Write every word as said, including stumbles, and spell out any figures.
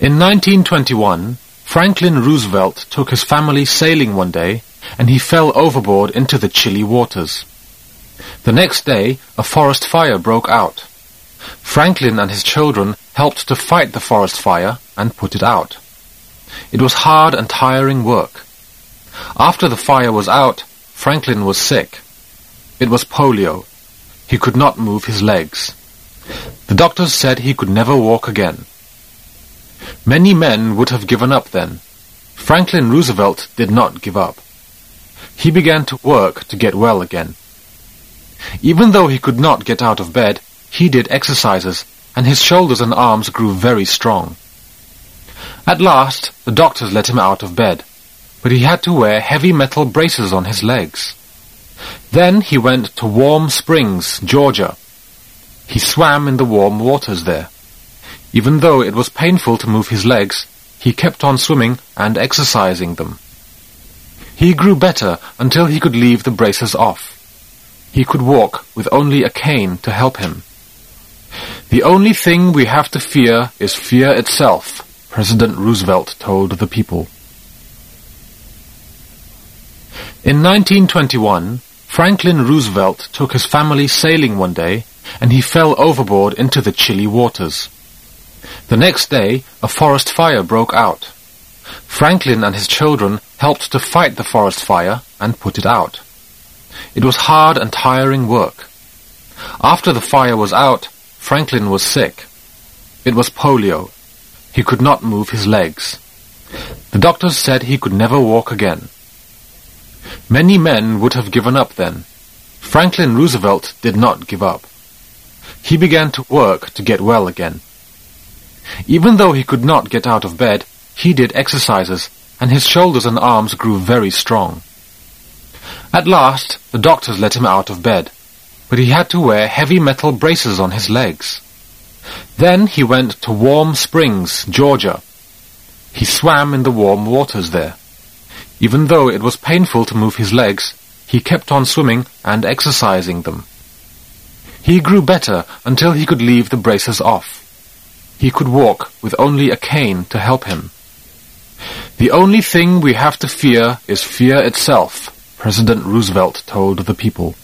In nineteen twenty-one, Franklin Roosevelt took his family sailing one day, and he fell overboard into the chilly waters. The next day, a forest fire broke out. Franklin and his children helped to fight the forest fire and put it out. It was hard and tiring work. After the fire was out, Franklin was sick. It was polio. He could not move his legs. The doctors said he could never walk again. Many men would have given up then. Franklin Roosevelt did not give up. He began to work to get well again. Even though he could not get out of bed, he did exercises, and his shoulders and arms grew very strong. At last, the doctors let him out of bed, but he had to wear heavy metal braces on his legs. Then he went to Warm Springs, Georgia. He swam in the warm waters there. Even though it was painful to move his legs, he kept on swimming and exercising them. He grew better until he could leave the braces off. He could walk with only a cane to help him. The only thing we have to fear is fear itself, President Roosevelt told the people. In nineteen twenty-one, Franklin Roosevelt took his family sailing one day, and he fell overboard into the chilly waters. The next day, a forest fire broke out. Franklin and his children helped to fight the forest fire and put it out. It was hard and tiring work. After the fire was out, Franklin was sick. It was polio. He could not move his legs. The doctors said he could never walk again. Many men would have given up then. Franklin Roosevelt did not give up. He began to work to get well again. Even though he could not get out of bed, he did exercises, and his shoulders and arms grew very strong. At last, the doctors let him out of bed, but he had to wear heavy metal braces on his legs. Then he went to Warm Springs, Georgia. He swam in the warm waters there. Even though it was painful to move his legs, he kept on swimming and exercising them. He grew better until he could leave the braces off. He could walk with only a cane to help him. The only thing we have to fear is fear itself, President Roosevelt told the people.